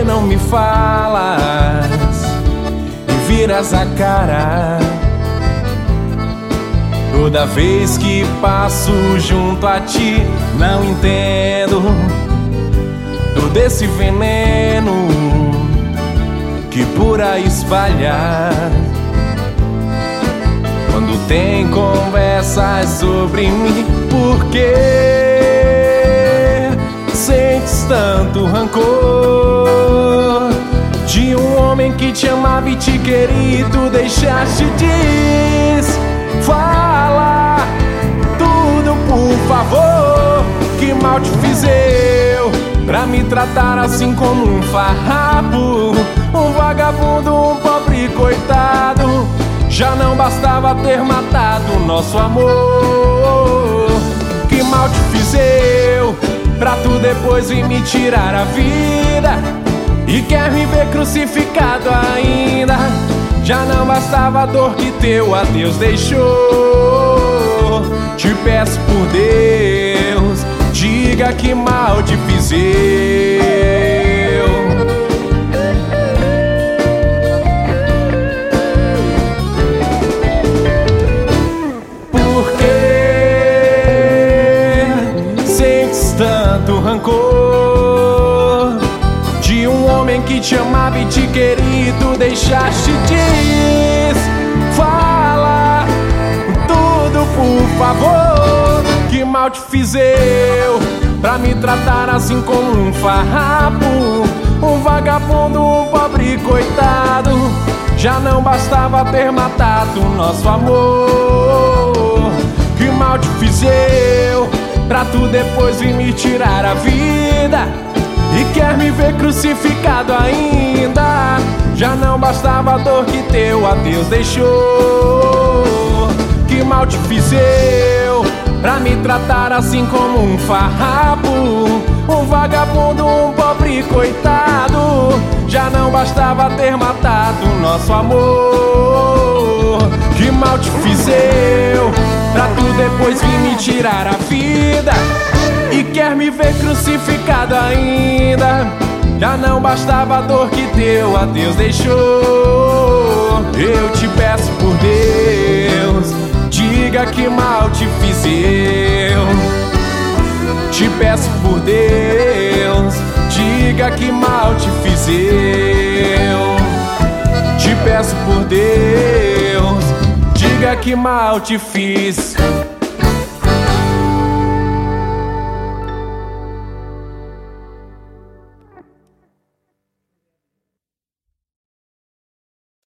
não me falas e viras a cara? Toda vez que passo junto a ti, não entendo todo esse veneno que por aí espalhar. Quando tem conversas sobre mim, por que sentes tanto rancor de um homem que te amava e te queria e tu deixaste Fala tudo, por favor. Que mal te fiz eu pra me tratar assim como um farrapo, um vagabundo, um pobre coitado? Já não bastava ter matado o nosso amor. Que mal te fiz eu pra tu depois vir me tirar a vida e quer me ver crucificado ainda? Já não bastava a dor que teu adeus deixou. Te peço por Deus, diga que mal te fiz eu. Por que sentes tanto rancor de um homem que te amava e te queria e tu deixaste Fala tudo, por favor. Que mal te fiz eu pra me tratar assim como um farrapo, um vagabundo, um pobre coitado? Já não bastava ter matado o nosso amor. Que mal te fiz eu pra tu depois vir me tirar a vida e quer me ver crucificado ainda? Já não bastava a dor que teu adeus deixou. Que mal te fiz eu pra me tratar assim como um farrapo, um vagabundo, um pobre coitado? Já não bastava ter matado o nosso amor. Que mal te fiz eu pra tu depois vir me tirar a vida e quer me ver crucificado ainda? Já não bastava a dor que teu adeus deixou. Eu te peço por Deus, diga que mal te fiz eu. Te peço por Deus, diga que mal te fiz eu. Te peço por Deus, diga que mal te fiz.